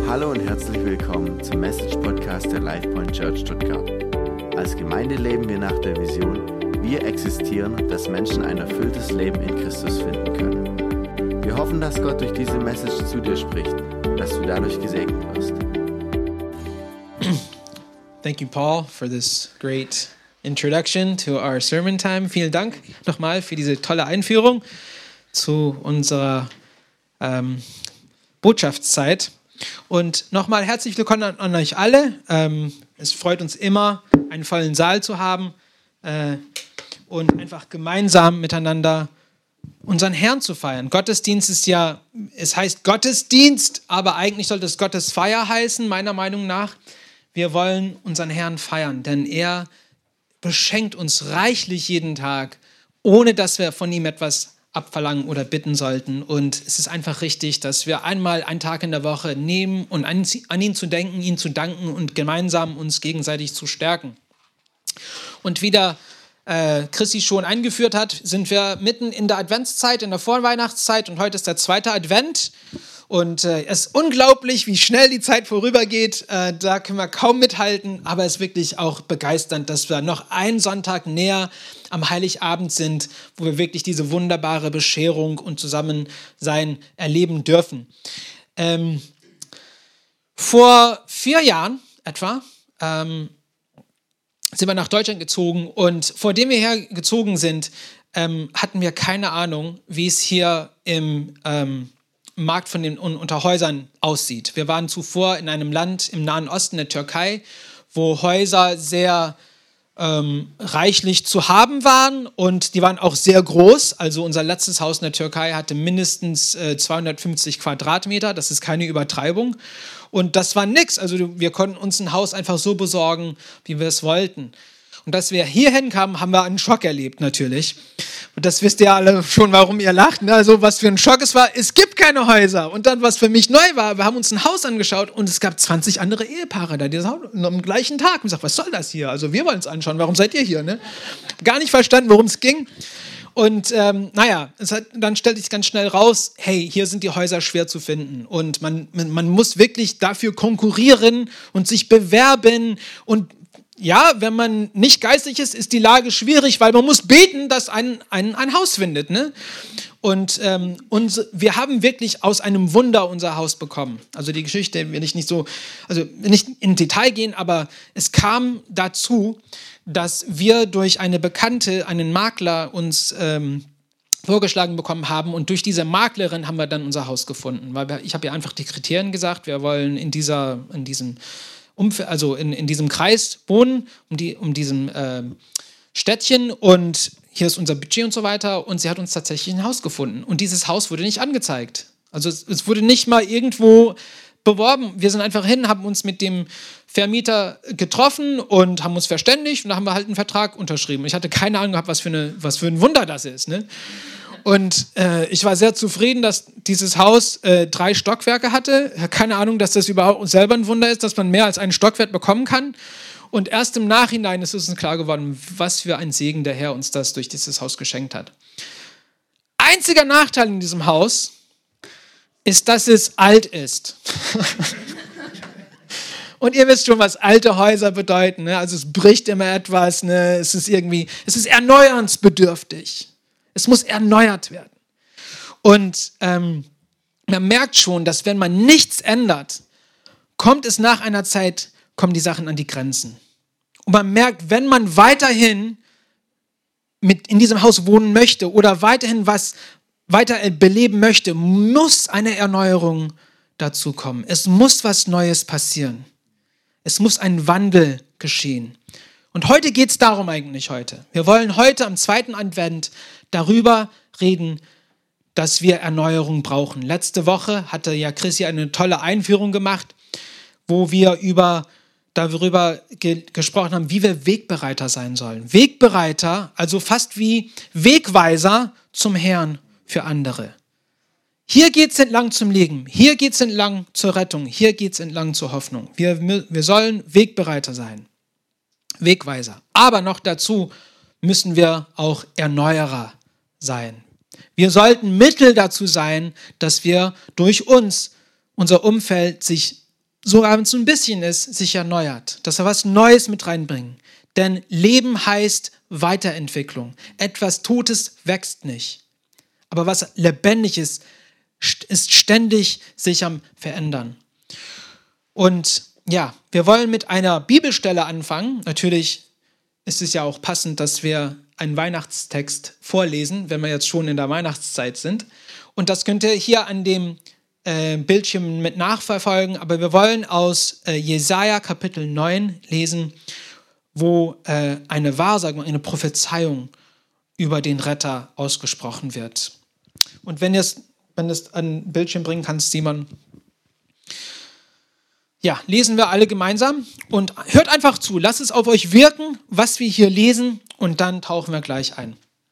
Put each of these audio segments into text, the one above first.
Hallo und herzlich willkommen zum Message-Podcast der LifePoint Church Stuttgart. Als Gemeinde leben wir nach der Vision, wir existieren, dass Menschen ein erfülltes Leben in Christus finden können. Wir hoffen, dass Gott durch diese Message zu dir spricht und dass du dadurch gesegnet wirst. Thank you, Paul, for this great introduction to our sermon time. Vielen Dank nochmal für diese tolle Einführung zu unserer Botschaftszeit. Und nochmal herzlich willkommen an euch alle. Es freut uns immer, einen vollen Saal zu haben und einfach gemeinsam miteinander unseren Herrn zu feiern. Gottesdienst ist ja, es heißt Gottesdienst, aber eigentlich sollte es Gottesfeier heißen, meiner Meinung nach. Wir wollen unseren Herrn feiern, denn er beschenkt uns reichlich jeden Tag, ohne dass wir von ihm etwas abverlangen oder bitten sollten. Und es ist einfach richtig, dass wir einmal einen Tag in der Woche nehmen und an ihn zu denken, ihn zu danken und gemeinsam uns gegenseitig zu stärken. Und wie der Christi schon eingeführt hat, sind wir mitten in der Adventszeit, in der Vorweihnachtszeit, und heute ist der zweite Advent. Und es ist unglaublich, wie schnell die Zeit vorübergeht. Da können wir kaum mithalten, aber es ist wirklich auch begeisternd, dass wir noch einen Sonntag näher am Heiligabend sind, wo wir wirklich diese wunderbare Bescherung und Zusammensein erleben dürfen. Vor 4 Jahren etwa sind wir nach Deutschland gezogen, und vor dem wir hergezogen sind, hatten wir keine Ahnung, wie es hier im Markt von den Unterhäusern aussieht. Wir waren zuvor in einem Land im Nahen Osten, der Türkei, wo Häuser sehr reichlich zu haben waren, und die waren auch sehr groß. Also unser letztes Haus in der Türkei hatte mindestens 250 Quadratmeter. Das ist keine Übertreibung. Und das war nix. Also wir konnten uns ein Haus einfach so besorgen, wie wir es wollten. Und als wir hierhin kamen, haben wir einen Schock erlebt, natürlich. Und das wisst ihr alle schon, warum ihr lacht. Ne? Also was für ein Schock es war, es gibt keine Häuser. Und dann, was für mich neu war, wir haben uns ein Haus angeschaut und es gab 20 andere Ehepaare da, die am gleichen Tag. Und ich sag, was soll das hier? Also wir wollen es anschauen, warum seid ihr hier? Ne? Gar nicht verstanden, worum es ging. Und dann stellte sich ganz schnell raus, hey, hier sind die Häuser schwer zu finden. Und man muss wirklich dafür konkurrieren und sich bewerben. Und ja, wenn man nicht geistlich ist, ist die Lage schwierig, weil man muss beten, dass ein Haus findet. Ne? Und wir haben wirklich aus einem Wunder unser Haus bekommen. Also die Geschichte will ich nicht in Detail gehen, aber es kam dazu, dass wir durch eine Bekannte, einen Makler, uns vorgeschlagen bekommen haben, und durch diese Maklerin haben wir dann unser Haus gefunden. Weil ich habe ihr einfach die Kriterien gesagt, wir wollen in diesem Kreis wohnen, um diesem Städtchen, und hier ist unser Budget und so weiter, und sie hat uns tatsächlich ein Haus gefunden. Und dieses Haus wurde nicht angezeigt. Also es wurde nicht mal irgendwo beworben. Wir sind einfach hin, haben uns mit dem Vermieter getroffen und haben uns verständigt, und da haben wir halt einen Vertrag unterschrieben. Ich hatte keine Ahnung gehabt, was für ein Wunder das ist. Ne? Und ich war sehr zufrieden, dass dieses Haus 3 Stockwerke hatte. Keine Ahnung, dass das überhaupt selber ein Wunder ist, dass man mehr als einen Stockwerk bekommen kann. Und erst im Nachhinein ist uns klar geworden, was für ein Segen der Herr uns das durch dieses Haus geschenkt hat. Einziger Nachteil in diesem Haus ist, dass es alt ist. Und ihr wisst schon, was alte Häuser bedeuten. Ne? Also es bricht immer etwas. Ne? Es ist erneuernsbedürftig. Es muss erneuert werden. Und man merkt schon, dass wenn man nichts ändert, kommt die Sachen an die Grenzen. Und man merkt, wenn man weiterhin in diesem Haus wohnen möchte oder weiterhin was weiter beleben möchte, muss eine Erneuerung dazu kommen. Es muss was Neues passieren. Es muss ein Wandel geschehen. Und heute geht es darum eigentlich heute. Wir wollen heute am 2. Advent darüber reden, dass wir Erneuerung brauchen. Letzte Woche hatte ja Chrissy eine tolle Einführung gemacht, wo wir darüber gesprochen haben, wie wir Wegbereiter sein sollen. Wegbereiter, also fast wie Wegweiser zum Herrn für andere. Hier geht es entlang zum Leben, hier geht es entlang zur Rettung, hier geht es entlang zur Hoffnung. Wir sollen Wegbereiter sein, Wegweiser. Aber noch dazu müssen wir auch Erneuerer sein. Wir sollten Mittel dazu sein, dass wir durch uns, unser Umfeld sich sogar wenn es so ein bisschen ist, sich erneuert. Dass wir was Neues mit reinbringen. Denn Leben heißt Weiterentwicklung. Etwas Totes wächst nicht. Aber was lebendig ist, ist ständig sich am Verändern. Und ja, wir wollen mit einer Bibelstelle anfangen. Natürlich ist es ja auch passend, dass wir einen Weihnachtstext vorlesen, wenn wir jetzt schon in der Weihnachtszeit sind. Und das könnt ihr hier an dem Bildschirm mit nachverfolgen. Aber wir wollen aus Jesaja Kapitel 9 lesen, wo eine Wahrsagung, eine Prophezeiung über den Retter ausgesprochen wird. Und wenn du es an den Bildschirm bringen kannst, Simon. Ja, lesen wir alle gemeinsam und hört einfach zu. Lasst es auf euch wirken, was wir hier lesen, und dann tauchen wir gleich ein.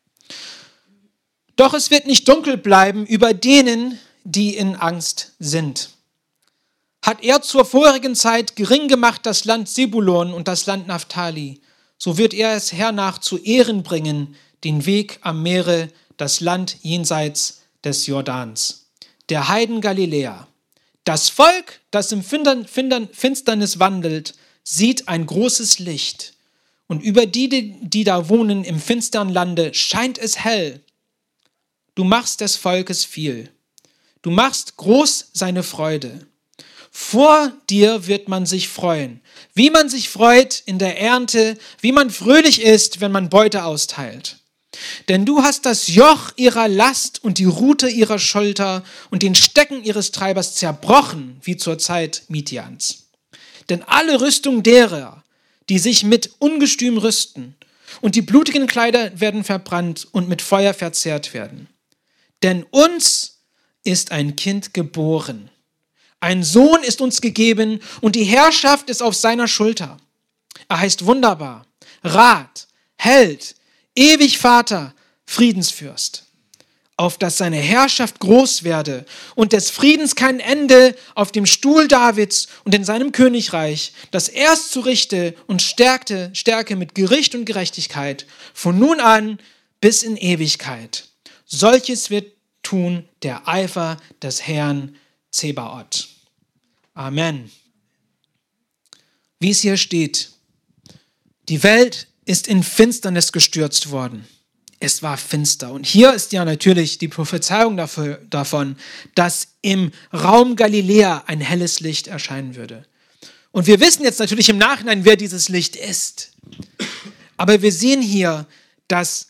Doch es wird nicht dunkel bleiben über denen, die in Angst sind. Hat er zur vorigen Zeit gering gemacht das Land Sebulon und das Land Naphtali, so wird er es hernach zu Ehren bringen, den Weg am Meere, das Land jenseits des Jordans, der Heiden Galiläa. Das Volk, das im Finsternis wandelt, sieht ein großes Licht. Und über die da wohnen im finstern Lande, scheint es hell. Du machst des Volkes viel. Du machst groß seine Freude. Vor dir wird man sich freuen. Wie man sich freut in der Ernte, wie man fröhlich ist, wenn man Beute austeilt. Denn du hast das Joch ihrer Last und die Rute ihrer Schulter und den Stecken ihres Treibers zerbrochen, wie zur Zeit Midians. Denn alle Rüstung derer, die sich mit Ungestüm rüsten, und die blutigen Kleider werden verbrannt und mit Feuer verzehrt werden. Denn uns ist ein Kind geboren. Ein Sohn ist uns gegeben und die Herrschaft ist auf seiner Schulter. Er heißt Wunderbar, Rat, Held, ewig Vater, Friedensfürst, auf dass seine Herrschaft groß werde und des Friedens kein Ende auf dem Stuhl Davids und in seinem Königreich, das erst zurichte und stärke mit Gericht und Gerechtigkeit von nun an bis in Ewigkeit. Solches wird tun der Eifer des Herrn Zebaoth. Amen. Wie es hier steht, die Welt ist in Finsternis gestürzt worden. Es war finster. Und hier ist ja natürlich die Prophezeiung davon, dass im Raum Galiläa ein helles Licht erscheinen würde. Und wir wissen jetzt natürlich im Nachhinein, wer dieses Licht ist. Aber wir sehen hier, dass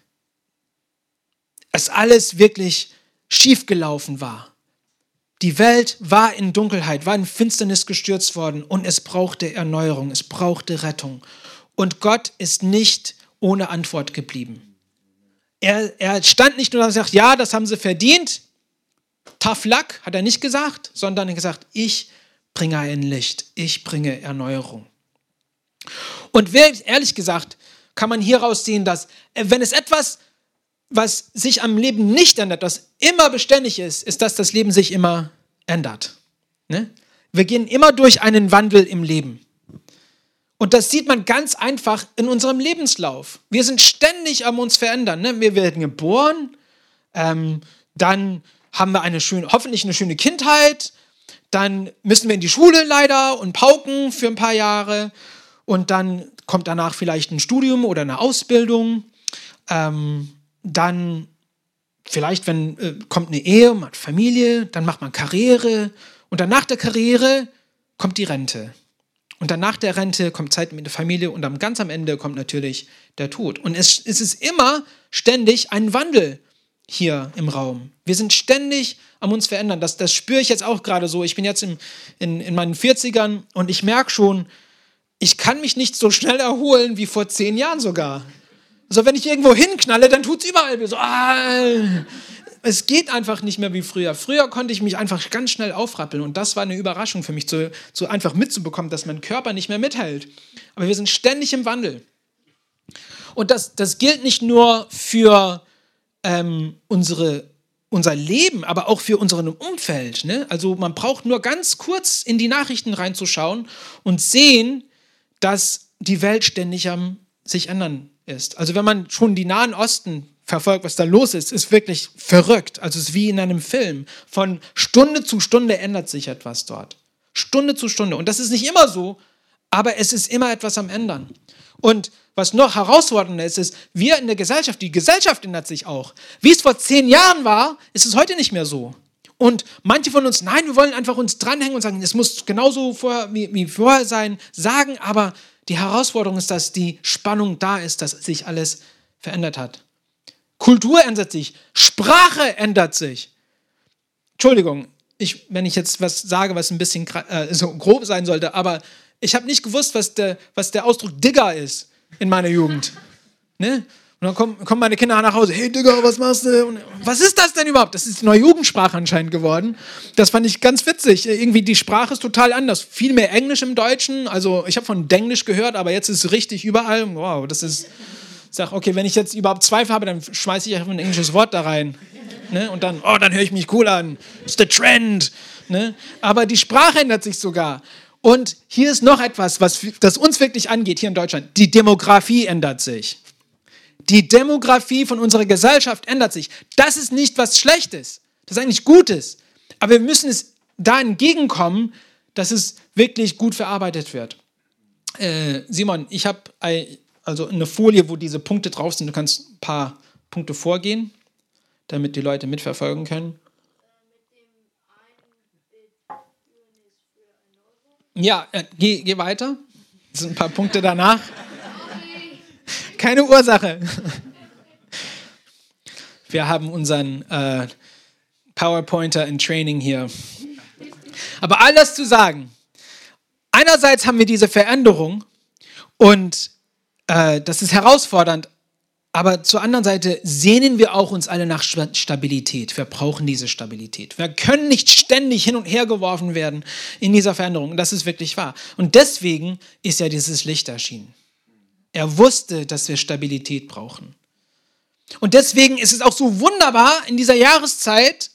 es alles wirklich schiefgelaufen war. Die Welt war in Dunkelheit, war in Finsternis gestürzt worden und es brauchte Erneuerung, es brauchte Rettung. Und Gott ist nicht ohne Antwort geblieben. Er stand nicht nur und sagt, ja, das haben sie verdient. Tough luck, hat er nicht gesagt, sondern er hat gesagt, ich bringe ein Licht, ich bringe Erneuerung. Und ehrlich gesagt, kann man hieraus sehen, dass wenn es etwas, was sich am Leben nicht ändert, was immer beständig ist, ist, dass das Leben sich immer ändert. Ne? Wir gehen immer durch einen Wandel im Leben. Und das sieht man ganz einfach in unserem Lebenslauf. Wir sind ständig am uns verändern. Ne? Wir werden geboren, dann haben wir hoffentlich eine schöne Kindheit, dann müssen wir in die Schule leider und pauken für ein paar Jahre und dann kommt danach vielleicht ein Studium oder eine Ausbildung. Dann vielleicht, kommt eine Ehe, man hat Familie, dann macht man Karriere und dann nach der Karriere kommt die Rente. Und dann nach der Rente kommt Zeit mit der Familie und ganz am Ende kommt natürlich der Tod. Und es ist immer ständig ein Wandel hier im Raum. Wir sind ständig am uns verändern. Das spüre ich jetzt auch gerade so. Ich bin jetzt in meinen 40ern und ich merke schon, ich kann mich nicht so schnell erholen wie vor 10 Jahren sogar. Also wenn ich irgendwo hinknalle, dann tut es überall so. Es geht einfach nicht mehr wie früher. Früher konnte ich mich einfach ganz schnell aufrappeln und das war eine Überraschung für mich, so einfach mitzubekommen, dass mein Körper nicht mehr mithält. Aber wir sind ständig im Wandel. Und das gilt nicht nur für unser Leben, aber auch für unser Umfeld. Ne? Also man braucht nur ganz kurz in die Nachrichten reinzuschauen und sehen, dass die Welt ständig am sich ändern ist. Also wenn man schon die Nahen Osten verfolgt, was da los ist wirklich verrückt. Also es ist wie in einem Film. Von Stunde zu Stunde ändert sich etwas dort. Stunde zu Stunde. Und das ist nicht immer so, aber es ist immer etwas am Ändern. Und was noch herausfordernder ist, wir in der Gesellschaft, die Gesellschaft ändert sich auch. Wie es vor 10 Jahren war, ist es heute nicht mehr so. Und manche von uns, nein, wir wollen einfach uns dranhängen und sagen, es muss genauso wie vorher sein, sagen, aber die Herausforderung ist, dass die Spannung da ist, dass sich alles verändert hat. Kultur ändert sich, Sprache ändert sich. Entschuldigung, wenn ich jetzt was sage, was ein bisschen so grob sein sollte, aber ich habe nicht gewusst, was der Ausdruck Digger ist in meiner Jugend. Ne? Und dann kommen meine Kinder nach Hause, hey Digger, was machst du? Und was ist das denn überhaupt? Das ist die neue Jugendsprache anscheinend geworden. Das fand ich ganz witzig. Irgendwie die Sprache ist total anders. Viel mehr Englisch im Deutschen. Also ich habe von Denglisch gehört, aber jetzt ist es richtig überall. Wow, das ist... Ich sage, okay, wenn ich jetzt überhaupt Zweifel habe, dann schmeiße ich einfach ein englisches Wort da rein. Ne? Und dann höre ich mich cool an. It's the trend. Ne? Aber die Sprache ändert sich sogar. Und hier ist noch etwas, das uns wirklich angeht hier in Deutschland. Die Demografie ändert sich. Die Demografie von unserer Gesellschaft ändert sich. Das ist nicht was Schlechtes. Das ist eigentlich Gutes. Aber wir müssen es da entgegenkommen, dass es wirklich gut verarbeitet wird. Simon, ich habe eine Folie, wo diese Punkte drauf sind. Du kannst ein paar Punkte vorgehen, damit die Leute mitverfolgen können. Ja, geh weiter. Das sind ein paar Punkte danach. Keine Ursache. Wir haben unseren PowerPointer in Training hier. Aber all das zu sagen, einerseits haben wir diese Veränderung und das ist herausfordernd, aber zur anderen Seite sehnen wir auch uns alle nach Stabilität. Wir brauchen diese Stabilität. Wir können nicht ständig hin und her geworfen werden in dieser Veränderung. Und das ist wirklich wahr. Und deswegen ist ja dieses Licht erschienen. Er wusste, dass wir Stabilität brauchen. Und deswegen ist es auch so wunderbar, in dieser Jahreszeit,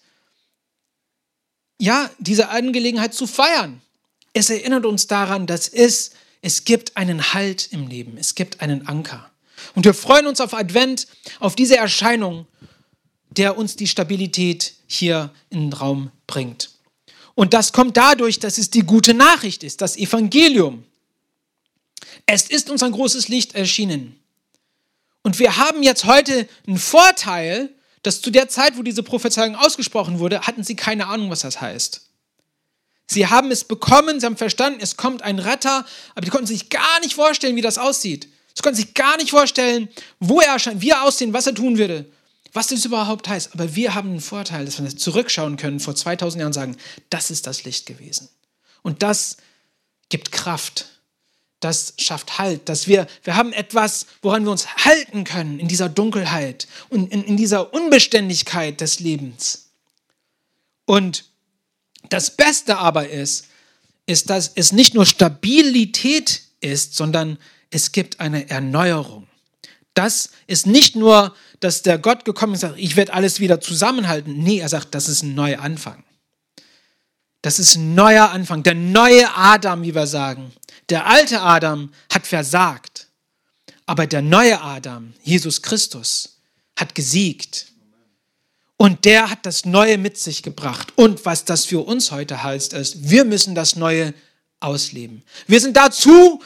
ja, diese Angelegenheit zu feiern. Es erinnert uns daran, dass es gibt einen Halt im Leben. Es gibt einen Anker. Und wir freuen uns auf Advent, auf diese Erscheinung, der uns die Stabilität hier in den Raum bringt. Und das kommt dadurch, dass es die gute Nachricht ist, das Evangelium. Es ist uns ein großes Licht erschienen. Und wir haben jetzt heute einen Vorteil, dass zu der Zeit, wo diese Prophezeiung ausgesprochen wurde, hatten sie keine Ahnung, was das heißt. Sie haben es bekommen, sie haben verstanden, es kommt ein Retter, aber die konnten sich gar nicht vorstellen, wie das aussieht. Sie konnten sich gar nicht vorstellen, wo er erscheint, wie er aussehen, was er tun würde, was das überhaupt heißt. Aber wir haben einen Vorteil, dass wir zurückschauen können, vor 2000 Jahren sagen, das ist das Licht gewesen. Und das gibt Kraft. Das schafft Halt. Dass wir haben etwas, woran wir uns halten können in dieser Dunkelheit und in dieser Unbeständigkeit des Lebens. Und das Beste aber ist, dass es nicht nur Stabilität ist, sondern es gibt eine Erneuerung. Das ist nicht nur, dass der Gott gekommen ist und sagt, ich werde alles wieder zusammenhalten. Nee, er sagt, das ist ein neuer Anfang. Das ist ein neuer Anfang, der neue Adam, wie wir sagen. Der alte Adam hat versagt, aber der neue Adam, Jesus Christus, hat gesiegt. Und der hat das Neue mit sich gebracht. Und was das für uns heute heißt, ist, wir müssen das Neue ausleben. Wir sind dazu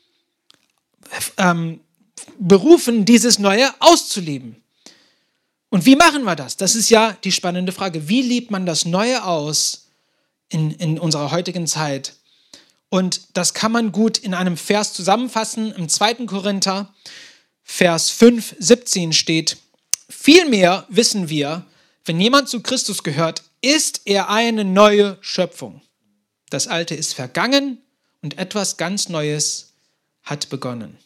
berufen, dieses Neue auszuleben. Und wie machen wir das? Das ist ja die spannende Frage. Wie lebt man das Neue aus in unserer heutigen Zeit? Und das kann man gut in einem Vers zusammenfassen. Im 2. Korinther, Vers 5, 17 steht, vielmehr wissen wir, wenn jemand zu Christus gehört, ist er eine neue Schöpfung. Das Alte ist vergangen und etwas ganz Neues hat begonnen.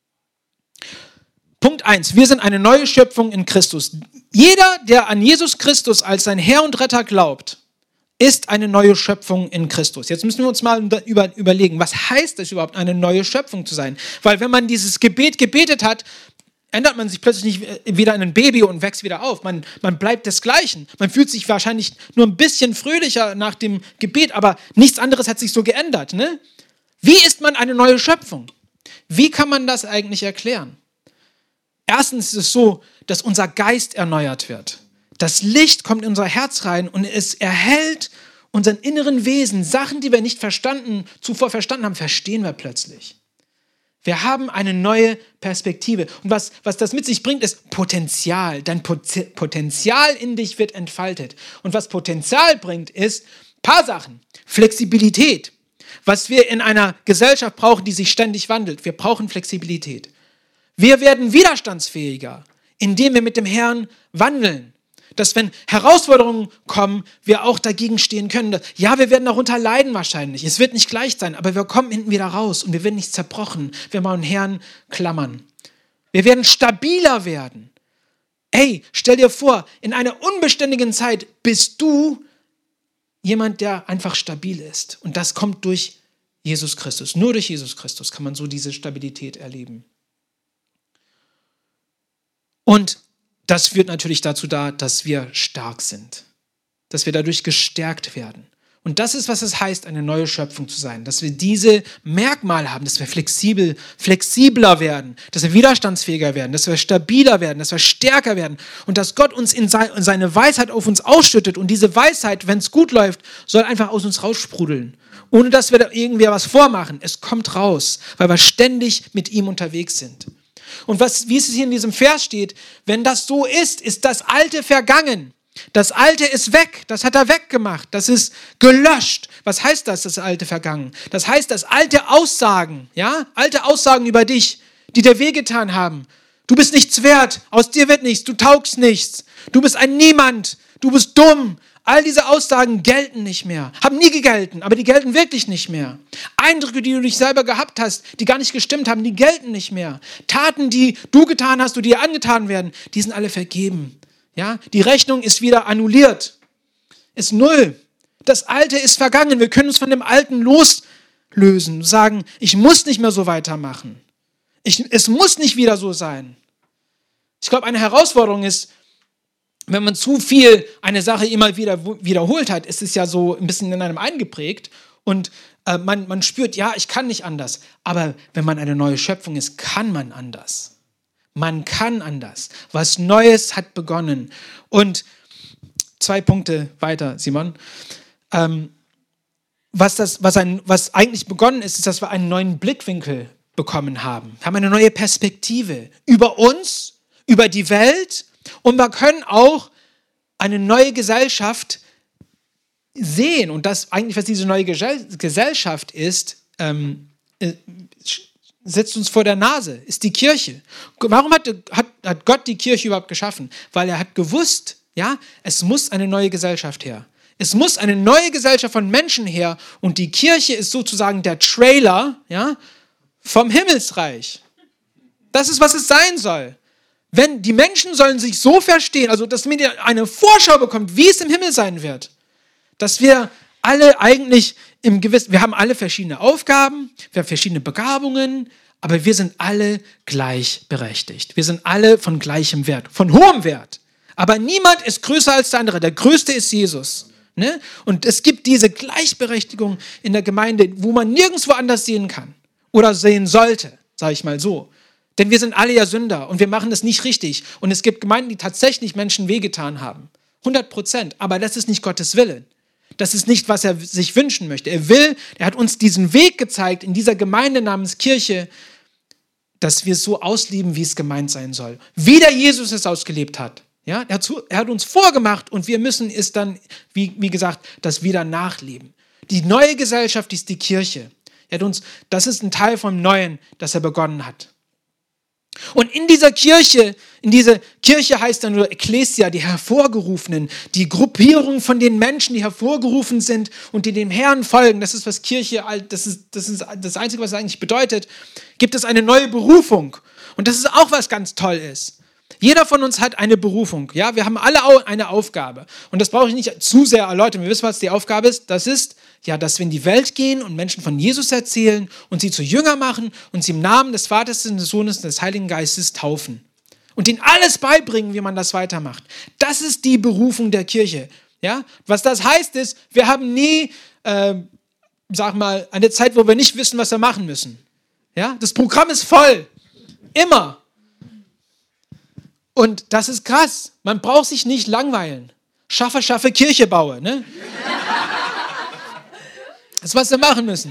Punkt 1. Wir sind eine neue Schöpfung in Christus. Jeder, der an Jesus Christus als sein Herr und Retter glaubt, ist eine neue Schöpfung in Christus. Jetzt müssen wir uns mal überlegen, was heißt es überhaupt, eine neue Schöpfung zu sein? Weil wenn man dieses Gebet gebetet hat, ändert man sich plötzlich nicht wieder in ein Baby und wächst wieder auf. Man bleibt desgleichen. Man fühlt sich wahrscheinlich nur ein bisschen fröhlicher nach dem Gebet, aber nichts anderes hat sich so geändert. Ne? Wie ist man eine neue Schöpfung? Wie kann man das eigentlich erklären? Erstens ist es so, dass unser Geist erneuert wird. Das Licht kommt in unser Herz rein und es erhält unseren inneren Wesen, Sachen, die wir nicht zuvor verstanden haben, verstehen wir plötzlich. Wir haben eine neue Perspektive. Und was das mit sich bringt, ist Potenzial. Dein Potenzial in dich wird entfaltet. Und was Potenzial bringt, ist ein paar Sachen. Flexibilität. Was wir in einer Gesellschaft brauchen, die sich ständig wandelt. Wir brauchen Flexibilität. Wir werden widerstandsfähiger, indem wir mit dem Herrn wandeln. Dass wenn Herausforderungen kommen, wir auch dagegen stehen können. Ja, wir werden darunter leiden wahrscheinlich. Es wird nicht gleich sein, aber wir kommen hinten wieder raus und wir werden nicht zerbrochen, wenn wir an den Herrn klammern. Wir werden stabiler werden. Ey, stell dir vor, in einer unbeständigen Zeit bist du jemand, der einfach stabil ist. Und das kommt durch Jesus Christus. Nur durch Jesus Christus kann man so diese Stabilität erleben. Und das führt natürlich dazu da, dass wir stark sind, dass wir dadurch gestärkt werden. Und das ist, was es heißt, eine neue Schöpfung zu sein, dass wir diese Merkmale haben, dass wir flexibler werden, dass wir widerstandsfähiger werden, dass wir stabiler werden, dass wir stärker werden und dass Gott uns in seine Weisheit auf uns ausschüttet und diese Weisheit, wenn es gut läuft, soll einfach aus uns raussprudeln, ohne dass wir da irgendwie was vormachen. Es kommt raus, weil wir ständig mit ihm unterwegs sind. Und wie es hier in diesem Vers steht, wenn das so ist, ist das Alte vergangen. Das Alte ist weg, das hat er weggemacht, das ist gelöscht. Was heißt das Alte vergangen? Das heißt, dass alte Aussagen über dich, die dir wehgetan haben. Du bist nichts wert, aus dir wird nichts, du taugst nichts, du bist ein Niemand, du bist dumm. All diese Aussagen gelten nicht mehr, haben nie gegelten, aber die gelten wirklich nicht mehr. Eindrücke, die du dich selber gehabt hast, die gar nicht gestimmt haben, die gelten nicht mehr. Taten, die du getan hast, die dir angetan werden, die sind alle vergeben. Ja? Die Rechnung ist wieder annulliert, ist null. Das Alte ist vergangen, wir können uns von dem Alten loslösen, sagen, ich muss nicht mehr so weitermachen. Es muss nicht wieder so sein. Ich glaube, eine Herausforderung ist, wenn man zu viel eine Sache immer wieder wiederholt hat, ist es ja so ein bisschen in einem eingeprägt und man spürt, ja, ich kann nicht anders. Aber wenn man eine neue Schöpfung ist, kann man anders. Man kann anders. Was Neues hat begonnen. Und 2 Punkte weiter, Simon. Was eigentlich begonnen ist, dass wir einen neuen Blickwinkel bekommen haben. Wir haben eine neue Perspektive über uns, über die Welt. Und wir können auch eine neue Gesellschaft sehen. Und das eigentlich, was diese neue Gesellschaft ist, setzt uns vor der Nase, ist die Kirche. Warum hat Gott die Kirche überhaupt geschaffen? Weil er hat gewusst, ja, es muss eine neue Gesellschaft her. Es muss eine neue Gesellschaft von Menschen her. Und die Kirche ist sozusagen der Trailer, ja, vom Himmelsreich. Das ist, was es sein soll. Wenn die Menschen sollen sich so verstehen, also dass man eine Vorschau bekommt, wie es im Himmel sein wird, dass wir alle eigentlich wir haben alle verschiedene Aufgaben, wir haben verschiedene Begabungen, aber wir sind alle gleichberechtigt. Wir sind alle von gleichem Wert, von hohem Wert. Aber niemand ist größer als der andere. Der Größte ist Jesus. Ne? Und es gibt diese Gleichberechtigung in der Gemeinde, wo man nirgendwo anders sehen kann oder sehen sollte, sage ich mal so. Denn wir sind alle ja Sünder und wir machen es nicht richtig. Und es gibt Gemeinden, die tatsächlich Menschen wehgetan haben. 100%. Aber das ist nicht Gottes Willen. Das ist nicht, was er sich wünschen möchte. Er hat uns diesen Weg gezeigt in dieser Gemeinde namens Kirche, dass wir es so ausleben, wie es gemeint sein soll. Wie der Jesus es ausgelebt hat. Ja? Er hat uns vorgemacht und wir müssen es dann, wie gesagt, das wieder nachleben. Die neue Gesellschaft ist die Kirche. Das ist ein Teil vom Neuen, das er begonnen hat. Und in diese Kirche heißt dann nur Ekklesia, die Hervorgerufenen, die Gruppierung von den Menschen, die hervorgerufen sind und die dem Herrn folgen. Das ist, was Kirche, das ist das Einzige, was es eigentlich bedeutet. Gibt es eine neue Berufung. Und das ist auch, was ganz toll ist. Jeder von uns hat eine Berufung. Ja? Wir haben alle eine Aufgabe. Und das brauche ich nicht zu sehr erläutern. Wir wissen, was die Aufgabe ist. Das ist, ja, dass wir in die Welt gehen und Menschen von Jesus erzählen und sie zu Jünger machen und sie im Namen des Vaters, des Sohnes und des Heiligen Geistes taufen. Und ihnen alles beibringen, wie man das weitermacht. Das ist die Berufung der Kirche. Ja? Was das heißt ist, wir haben nie, eine Zeit, wo wir nicht wissen, was wir machen müssen. Ja? Das Programm ist voll. Immer. Und das ist krass. Man braucht sich nicht langweilen. Schaffe, Kirche baue. Ne? Das ist, was wir machen müssen.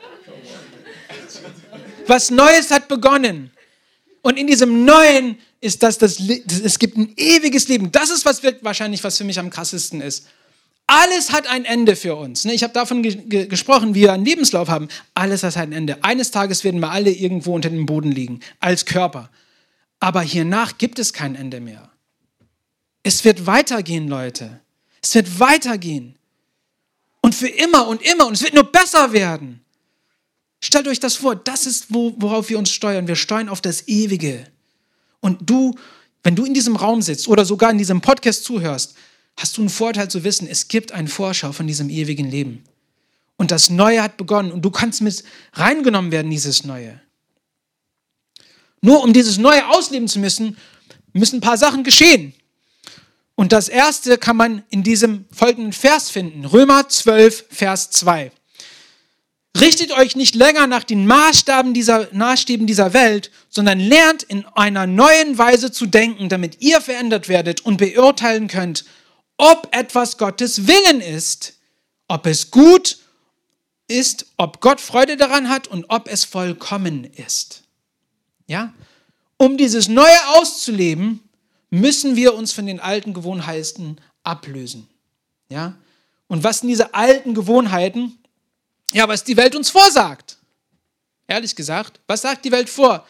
Was Neues hat begonnen. Und in diesem Neuen ist es gibt ein ewiges Leben. Das ist was für mich am krassesten ist. Alles hat ein Ende für uns. Ich habe davon gesprochen, wie wir einen Lebenslauf haben. Alles hat ein Ende. Eines Tages werden wir alle irgendwo unter dem Boden liegen, als Körper. Aber hiernach gibt es kein Ende mehr. Es wird weitergehen, Leute. Es wird weitergehen. Und für immer und immer. Und es wird nur besser werden. Stellt euch das vor, das ist, worauf wir uns steuern. Wir steuern auf das Ewige. Und wenn du in diesem Raum sitzt oder sogar in diesem Podcast zuhörst, hast du einen Vorteil zu wissen, es gibt einen Vorschau von diesem ewigen Leben. Und das Neue hat begonnen und du kannst mit reingenommen werden, dieses Neue. Nur um dieses Neue ausleben zu müssen ein paar Sachen geschehen. Und das erste kann man in diesem folgenden Vers finden. Römer 12, Vers 2. Richtet euch nicht länger nach den Maßstäben dieser Welt, sondern lernt in einer neuen Weise zu denken, damit ihr verändert werdet und beurteilen könnt, ob etwas Gottes Willen ist, ob es gut ist, ob Gott Freude daran hat und ob es vollkommen ist. Ja? Um dieses Neue auszuleben, müssen wir uns von den alten Gewohnheiten ablösen. Ja? Und was sind diese alten Gewohnheiten? Ja, was die Welt uns vorsagt. Ehrlich gesagt, was sagt die Welt vor?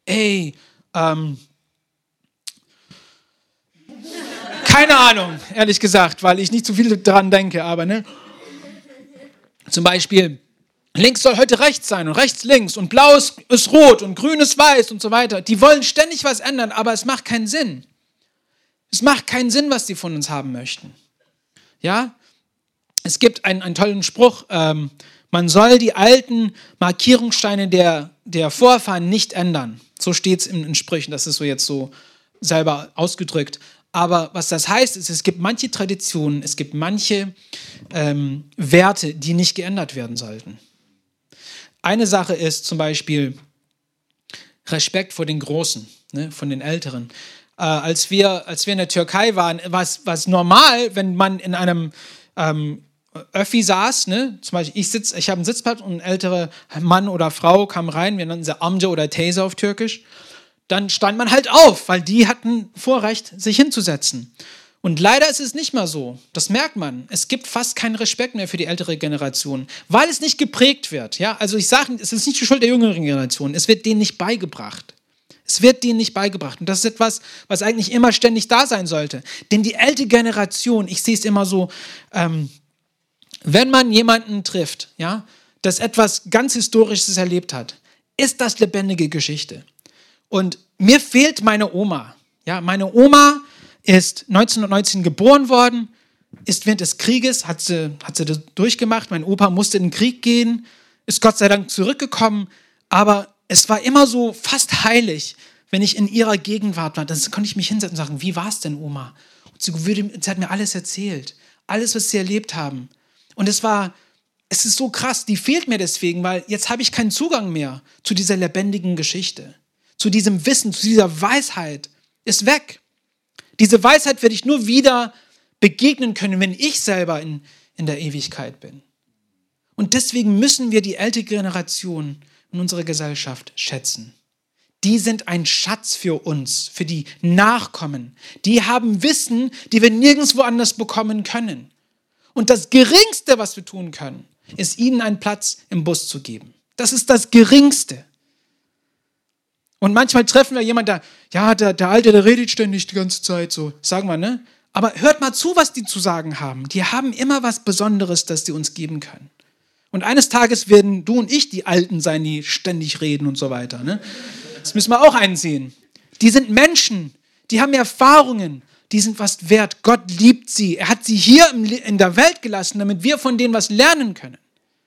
Keine Ahnung, ehrlich gesagt, weil ich nicht zu viel daran denke, aber zum Beispiel, links soll heute rechts sein und rechts links und blau ist rot und grün ist weiß und so weiter. Die wollen ständig was ändern, aber es macht keinen Sinn. Es macht keinen Sinn, was die von uns haben möchten. Ja? Es gibt einen tollen Spruch, man soll die alten Markierungssteine der Vorfahren nicht ändern. So steht es in den Sprüchen, das ist so jetzt so selber ausgedrückt. Aber was das heißt, ist, es gibt manche Traditionen, es gibt manche Werte, die nicht geändert werden sollten. Eine Sache ist zum Beispiel Respekt vor den Großen, von den Älteren. Als wir in der Türkei waren, war es normal, wenn man in einem Öffi saß, zum Beispiel ich habe einen Sitzplatz und ein älterer Mann oder Frau kam rein, wir nannten sie Amca oder Teyze auf Türkisch, dann stand man halt auf, weil die hatten Vorrecht, sich hinzusetzen. Und leider ist es nicht mehr so, das merkt man. Es gibt fast keinen Respekt mehr für die ältere Generation, weil es nicht geprägt wird. Ja? Also ich sage, es ist nicht die Schuld der jüngeren Generation, es wird denen nicht beigebracht. Es wird denen nicht beigebracht. Und das ist etwas, was eigentlich immer ständig da sein sollte. Denn die ältere Generation, ich sehe es immer so, wenn man jemanden trifft, ja, das etwas ganz Historisches erlebt hat, ist das lebendige Geschichte. Und mir fehlt meine Oma. Ja, meine Oma ist 1919 geboren worden, ist während des Krieges, hat sie das durchgemacht. Mein Opa musste in den Krieg gehen, ist Gott sei Dank zurückgekommen, aber es war immer so fast heilig, wenn ich in ihrer Gegenwart war. Dann konnte ich mich hinsetzen und sagen, wie war es denn, Oma? Und sie hat mir alles erzählt, alles, was sie erlebt haben. Und es ist so krass, die fehlt mir deswegen, weil jetzt habe ich keinen Zugang mehr zu dieser lebendigen Geschichte, zu diesem Wissen, zu dieser Weisheit, ist weg. Diese Weisheit werde ich nur wieder begegnen können, wenn ich selber in der Ewigkeit bin. Und deswegen müssen wir die ältere Generation in unserer Gesellschaft schätzen. Die sind ein Schatz für uns, für die Nachkommen. Die haben Wissen, die wir nirgendwo anders bekommen können. Und das Geringste, was wir tun können, ist, ihnen einen Platz im Bus zu geben. Das ist das Geringste. Und manchmal treffen wir jemanden, der Alte, der redet ständig die ganze Zeit, so sagen wir, Aber hört mal zu, was die zu sagen haben. Die haben immer was Besonderes, das die uns geben können. Und eines Tages werden du und ich die Alten sein, die ständig reden und so weiter. Das müssen wir auch einsehen. Die sind Menschen, die haben Erfahrungen, die sind was wert. Gott liebt sie. Er hat sie hier in der Welt gelassen, damit wir von denen was lernen können.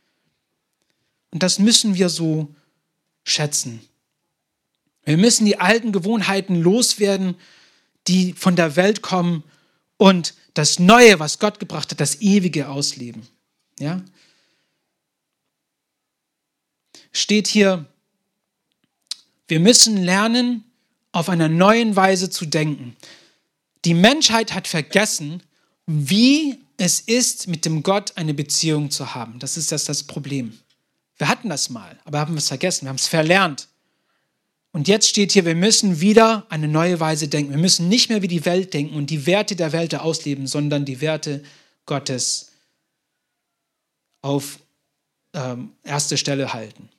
Und das müssen wir so schätzen. Wir müssen die alten Gewohnheiten loswerden, die von der Welt kommen und das Neue, was Gott gebracht hat, das Ewige ausleben. Ja? Steht hier, wir müssen lernen, auf einer neuen Weise zu denken. Die Menschheit hat vergessen, wie es ist, mit dem Gott eine Beziehung zu haben. Das ist das Problem. Wir hatten das mal, aber haben es vergessen, wir haben es verlernt. Und jetzt steht hier, wir müssen wieder eine neue Weise denken. Wir müssen nicht mehr wie die Welt denken und die Werte der Welt ausleben, sondern die Werte Gottes auf erste Stelle halten.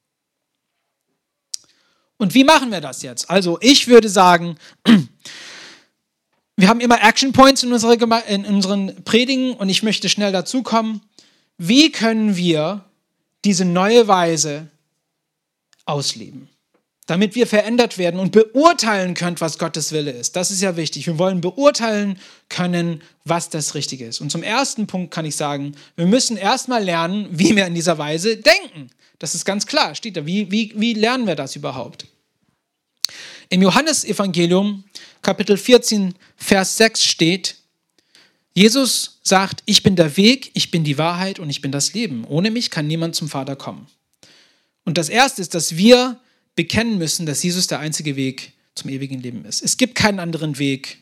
Und wie machen wir das jetzt? Also ich würde sagen, wir haben immer Action Points in unseren Predigen und ich möchte schnell dazu kommen. Wie können wir diese neue Weise ausleben, damit wir verändert werden und beurteilen können, was Gottes Wille ist? Das ist ja wichtig. Wir wollen beurteilen können, was das Richtige ist. Und zum ersten Punkt kann ich sagen, wir müssen erstmal lernen, wie wir in dieser Weise denken. Das ist ganz klar, steht da. Wie lernen wir das überhaupt? Im Johannesevangelium, Kapitel 14, Vers 6 steht, Jesus sagt, ich bin der Weg, ich bin die Wahrheit und ich bin das Leben. Ohne mich kann niemand zum Vater kommen. Und das Erste ist, dass wir bekennen müssen, dass Jesus der einzige Weg zum ewigen Leben ist. Es gibt keinen anderen Weg.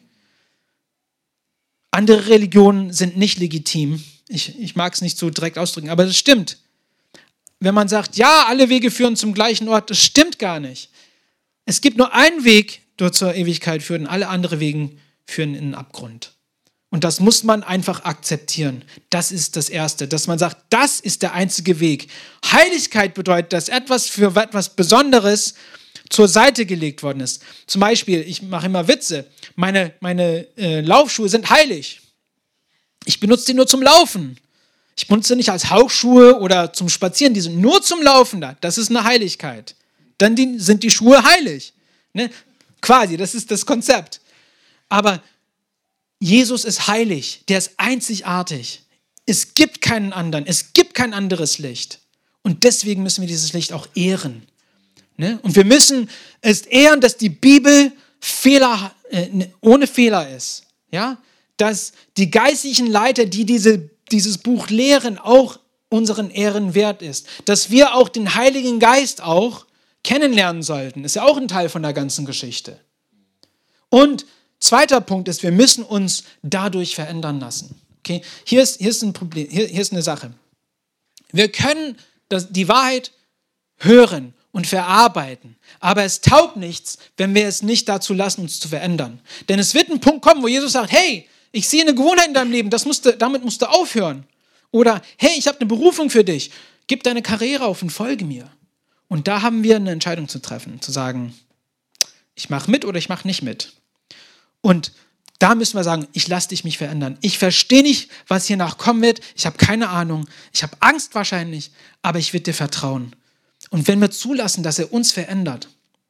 Andere Religionen sind nicht legitim. Ich mag es nicht so direkt ausdrücken, aber das stimmt. Wenn man sagt, ja, alle Wege führen zum gleichen Ort, das stimmt gar nicht. Es gibt nur einen Weg, der zur Ewigkeit führt, und alle anderen Wege führen in den Abgrund. Und das muss man einfach akzeptieren. Das ist das Erste, dass man sagt, das ist der einzige Weg. Heiligkeit bedeutet, dass etwas für etwas Besonderes zur Seite gelegt worden ist. Zum Beispiel, ich mache immer Witze, meine Laufschuhe sind heilig. Ich benutze die nur zum Laufen. Ich benutze sie nicht als Hausschuhe oder zum Spazieren, die sind nur zum Laufen da. Das ist eine Heiligkeit. Dann sind die Schuhe heilig. Ne? Quasi, das ist das Konzept. Aber Jesus ist heilig, der ist einzigartig. Es gibt keinen anderen, es gibt kein anderes Licht. Und deswegen müssen wir dieses Licht auch ehren. Ne? Und wir müssen es ehren, dass die Bibel ohne Fehler ist. Ja? Dass die geistlichen Leiter, die dieses Buch lehren, auch unseren Ehren wert ist. Dass wir auch den Heiligen Geist auch kennenlernen sollten. Ist ja auch ein Teil von der ganzen Geschichte. Und zweiter Punkt ist, wir müssen uns dadurch verändern lassen. Okay? Hier ist ein Problem, hier ist eine Sache. Wir können die Wahrheit hören und verarbeiten, aber es taugt nichts, wenn wir es nicht dazu lassen, uns zu verändern. Denn es wird ein Punkt kommen, wo Jesus sagt, hey, ich sehe eine Gewohnheit in deinem Leben, damit musst du aufhören. Oder, hey, ich habe eine Berufung für dich, gib deine Karriere auf und folge mir. Und da haben wir eine Entscheidung zu treffen, zu sagen, ich mache mit oder ich mache nicht mit. Und da müssen wir sagen, ich lasse mich verändern. Ich verstehe nicht, was hier nachkommen wird. Ich habe keine Ahnung. Ich habe Angst wahrscheinlich, aber ich werde dir vertrauen. Und wenn wir zulassen, dass er uns verändert,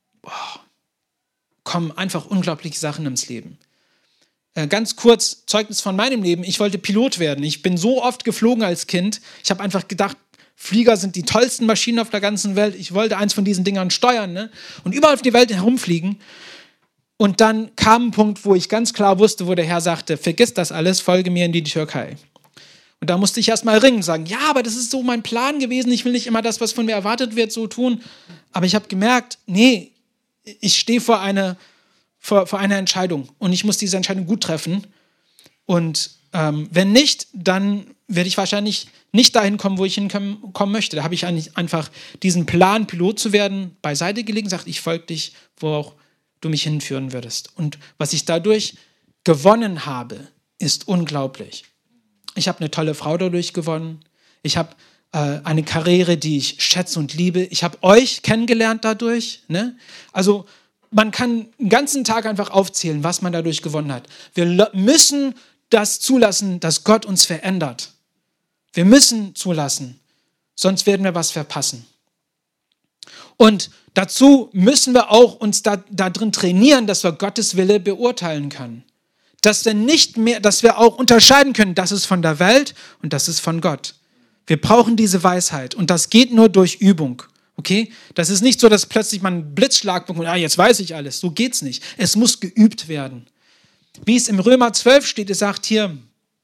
kommen einfach unglaubliche Sachen ins Leben. Ganz kurz, Zeugnis von meinem Leben. Ich wollte Pilot werden. Ich bin so oft geflogen als Kind. Ich habe einfach gedacht, Flieger sind die tollsten Maschinen auf der ganzen Welt. Ich wollte eins von diesen Dingern steuern, ne? Und überall auf die Welt herumfliegen. Und dann kam ein Punkt, wo ich ganz klar wusste, wo der Herr sagte, vergiss das alles, folge mir in die Türkei. Und da musste ich erstmal ringen und sagen, ja, aber das ist so mein Plan gewesen, ich will nicht immer das, was von mir erwartet wird, so tun. Aber ich habe gemerkt, nee, ich stehe vor einer Entscheidung und ich muss diese Entscheidung gut treffen. Und wenn nicht, dann werde ich wahrscheinlich nicht dahin kommen, wo ich hinkommen möchte. Da habe ich eigentlich einfach diesen Plan, Pilot zu werden, beiseite gelegt und gesagt, ich folge dich, wo auch du mich hinführen würdest. Und was ich dadurch gewonnen habe, ist unglaublich. Ich habe eine tolle Frau dadurch gewonnen. Ich habe eine Karriere, die ich schätze und liebe. Ich habe euch kennengelernt dadurch. Ne? Also man kann den ganzen Tag einfach aufzählen, was man dadurch gewonnen hat. Wir müssen das zulassen, dass Gott uns verändert. Wir müssen zulassen, sonst werden wir was verpassen. Und dazu müssen wir auch uns da drin trainieren, dass wir Gottes Wille beurteilen können. Dass wir auch unterscheiden können, das ist von der Welt und das ist von Gott. Wir brauchen diese Weisheit und das geht nur durch Übung. Okay? Das ist nicht so, dass plötzlich man einen Blitzschlag bekommt, jetzt weiß ich alles. So geht's nicht. Es muss geübt werden. Wie es im Römer 12 steht, es sagt hier,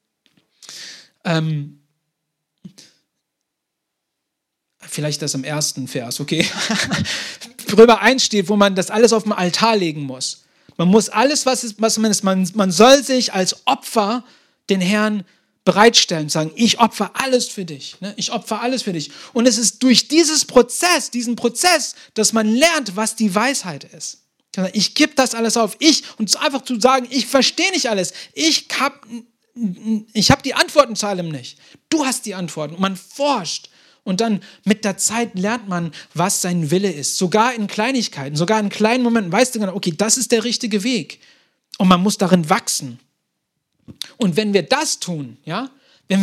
vielleicht das im ersten Vers, okay? Römer 1 steht, wo man das alles auf den Altar legen muss. Man muss alles, was man ist, man soll sich als Opfer den Herrn bereitstellen, sagen, ich opfere alles für dich. Ne? Ich opfere alles für dich. Und es ist durch diesen Prozess, dass man lernt, was die Weisheit ist. Ich gebe das alles auf. Und einfach zu sagen, ich verstehe nicht alles. Ich habe die Antworten zu allem nicht. Du hast die Antworten. Und man forscht. Und dann mit der Zeit lernt man, was sein Wille ist. Sogar in Kleinigkeiten, sogar in kleinen Momenten weißt du genau, okay, das ist der richtige Weg. Und man muss darin wachsen. Und wenn wir das tun, werden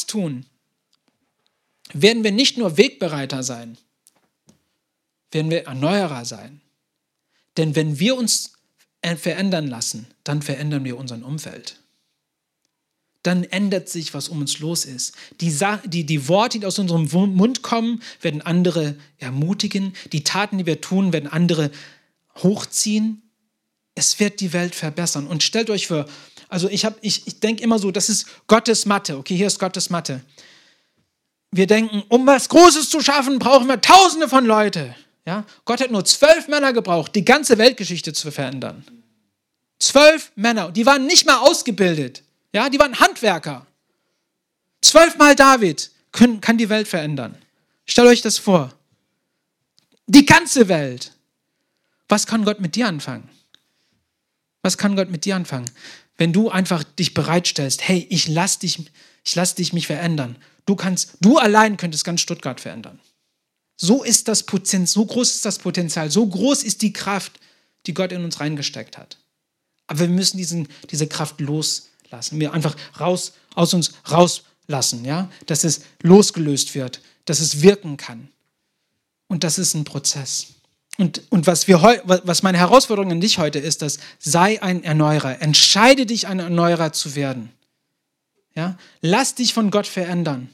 wir nicht nur Wegbereiter sein, werden wir Erneuerer sein. Denn wenn wir uns verändern lassen, dann verändern wir unser Umfeld. Dann ändert sich, was um uns los ist. Die Worte, die aus unserem Mund kommen, werden andere ermutigen. Die Taten, die wir tun, werden andere hochziehen. Es wird die Welt verbessern. Und stellt euch vor, also ich denke immer so, das ist Gottes Matte. Okay, hier ist Gottes Matte. Wir denken, um was Großes zu schaffen, brauchen wir Tausende von Leuten. Ja? Gott hat nur 12 Männer gebraucht, die ganze Weltgeschichte zu verändern. 12 Männer, die waren nicht mal ausgebildet. Ja? Die waren Handwerker. 12 Mal David kann die Welt verändern. Stellt euch das vor. Die ganze Welt. Was kann Gott mit dir anfangen? Was kann Gott mit dir anfangen? Wenn du einfach dich bereitstellst, hey, ich lass dich mich verändern. Du allein könntest ganz Stuttgart verändern. So groß ist das Potenzial, so groß ist die Kraft, die Gott in uns reingesteckt hat. Aber wir müssen diese Kraft loslassen. Wir einfach aus uns rauslassen, ja? Dass es losgelöst wird, dass es wirken kann. Und das ist ein Prozess. Und was meine Herausforderung an dich heute ist, sei ein Erneuerer. Entscheide dich, ein Erneuerer zu werden. Ja? Lass dich von Gott verändern.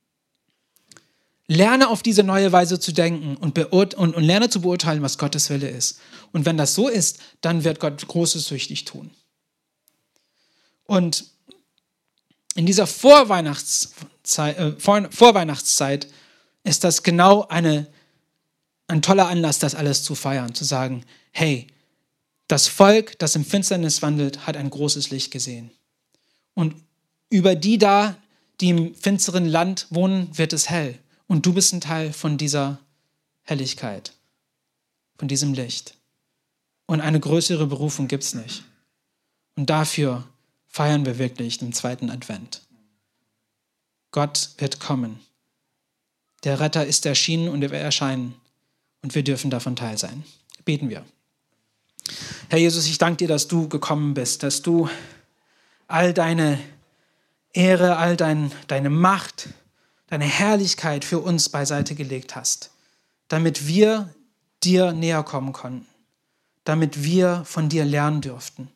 Lerne auf diese neue Weise zu denken und lerne zu beurteilen, was Gottes Wille ist. Und wenn das so ist, dann wird Gott Großes durch dich tun. Und in dieser Vorweihnachtszeit ist das genau ein toller Anlass, das alles zu feiern, zu sagen, hey, das Volk, das im Finsternis wandelt, hat ein großes Licht gesehen. Und über die im finsteren Land wohnen, wird es hell. Und du bist ein Teil von dieser Helligkeit, von diesem Licht. Und eine größere Berufung gibt es nicht. Und dafür feiern wir wirklich den 2. Advent. Gott wird kommen. Der Retter ist erschienen und er wird erscheinen. Und wir dürfen davon Teil sein. Beten wir. Herr Jesus, ich danke dir, dass du gekommen bist, dass du all deine Ehre, all deine Macht, deine Herrlichkeit für uns beiseite gelegt hast, damit wir dir näher kommen konnten, damit wir von dir lernen dürften.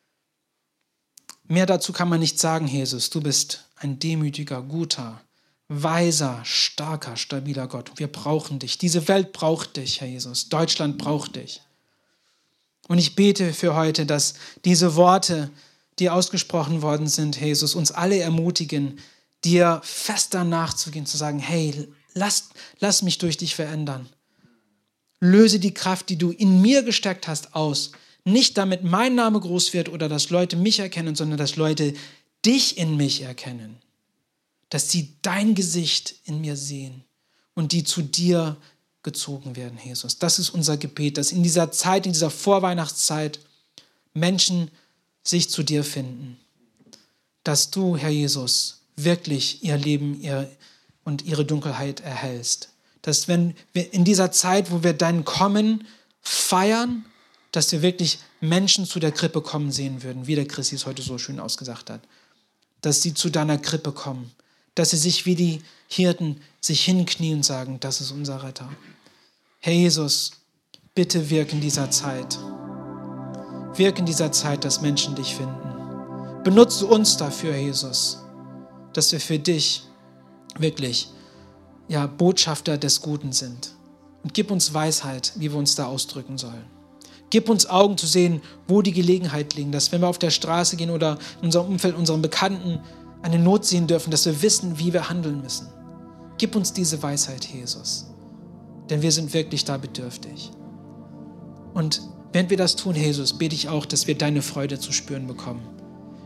Mehr dazu kann man nicht sagen, Jesus. Du bist ein demütiger, guter, weiser, starker, stabiler Gott. Wir brauchen dich. Diese Welt braucht dich, Herr Jesus. Deutschland braucht dich. Und ich bete für heute, dass diese Worte, die ausgesprochen worden sind, Jesus, uns alle ermutigen, dir fester nachzugehen, zu sagen, hey, lass mich durch dich verändern. Löse die Kraft, die du in mir gesteckt hast, aus. Nicht damit mein Name groß wird oder dass Leute mich erkennen, sondern dass Leute dich in mich erkennen. Dass sie dein Gesicht in mir sehen und die zu dir gezogen werden, Jesus. Das ist unser Gebet, dass in dieser Zeit, in dieser Vorweihnachtszeit Menschen sich zu dir finden. Dass du, Herr Jesus, wirklich ihr Leben und ihre Dunkelheit erhellst. Dass wenn wir in dieser Zeit, wo wir dein Kommen feiern, dass wir wirklich Menschen zu der Krippe kommen sehen würden, wie der Christi es heute so schön ausgesagt hat. Dass sie zu deiner Krippe kommen. Dass sie sich wie die Hirten sich hinknien und sagen, das ist unser Retter. Herr Jesus, bitte wirk in dieser Zeit. Wirk in dieser Zeit, dass Menschen dich finden. Benutze uns dafür, Jesus, dass wir für dich wirklich Botschafter des Guten sind. Und gib uns Weisheit, wie wir uns da ausdrücken sollen. Gib uns Augen zu sehen, wo die Gelegenheit liegt, dass wenn wir auf der Straße gehen oder in unserem Umfeld, unseren Bekannten eine Not sehen dürfen, dass wir wissen, wie wir handeln müssen. Gib uns diese Weisheit, Jesus, denn wir sind wirklich da bedürftig. Und wenn wir das tun, Jesus, bete ich auch, dass wir deine Freude zu spüren bekommen.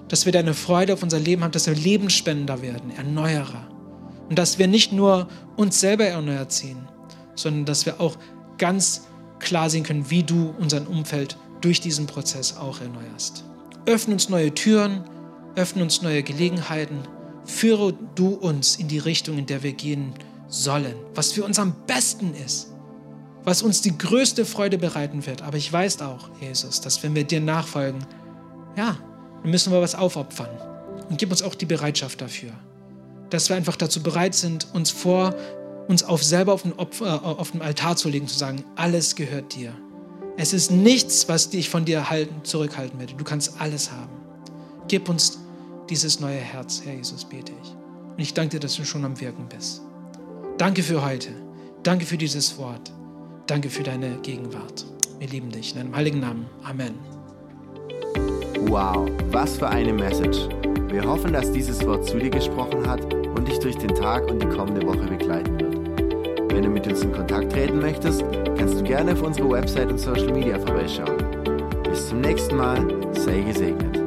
dass wir deine Freude auf unser Leben haben, dass wir Lebensspender werden, Erneuerer. Und dass wir nicht nur uns selber erneuert sehen, sondern dass wir auch ganz klar sehen können, wie du unser Umfeld durch diesen Prozess auch erneuerst. Öffne uns neue Türen, öffne uns neue Gelegenheiten, führe du uns in die Richtung, in der wir gehen sollen, was für uns am besten ist, was uns die größte Freude bereiten wird. Aber ich weiß auch, Jesus, dass wenn wir dir nachfolgen, ja, dann müssen wir was aufopfern. Und gib uns auch die Bereitschaft dafür, dass wir einfach dazu bereit sind, uns selber auf den Altar zu legen, zu sagen, alles gehört dir. Es ist nichts, was dich von dir zurückhalten wird. Du kannst alles haben. Gib uns dieses neue Herz, Herr Jesus, bete ich. Und ich danke dir, dass du schon am Wirken bist. Danke für heute. Danke für dieses Wort. Danke für deine Gegenwart. Wir lieben dich. In deinem heiligen Namen. Amen. Wow, was für eine Message. Wir hoffen, dass dieses Wort zu dir gesprochen hat und dich durch den Tag und die kommende Woche begleiten wird. Wenn du mit uns in Kontakt treten möchtest, kannst du gerne auf unsere Website und Social Media vorbeischauen. Bis zum nächsten Mal. Sei gesegnet.